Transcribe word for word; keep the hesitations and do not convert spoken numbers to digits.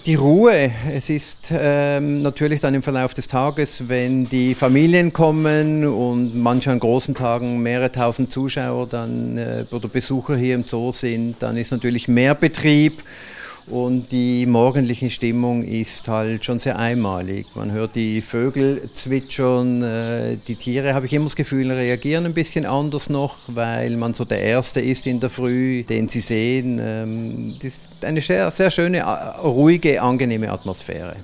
Die Ruhe. Es ist ähm, natürlich dann im Verlauf des Tages, wenn die Familien kommen und manchmal an großen Tagen mehrere tausend Zuschauer dann, äh, oder Besucher hier im Zoo sind, dann ist natürlich mehr Betrieb. Und die morgendliche Stimmung ist halt schon sehr einmalig. Man hört die Vögel zwitschern, äh, die Tiere, habe ich immer das Gefühl, reagieren ein bisschen anders noch, weil man so der Erste ist in der Früh, den sie sehen. Ähm, das ist eine sehr, sehr schöne, ruhige, angenehme Atmosphäre.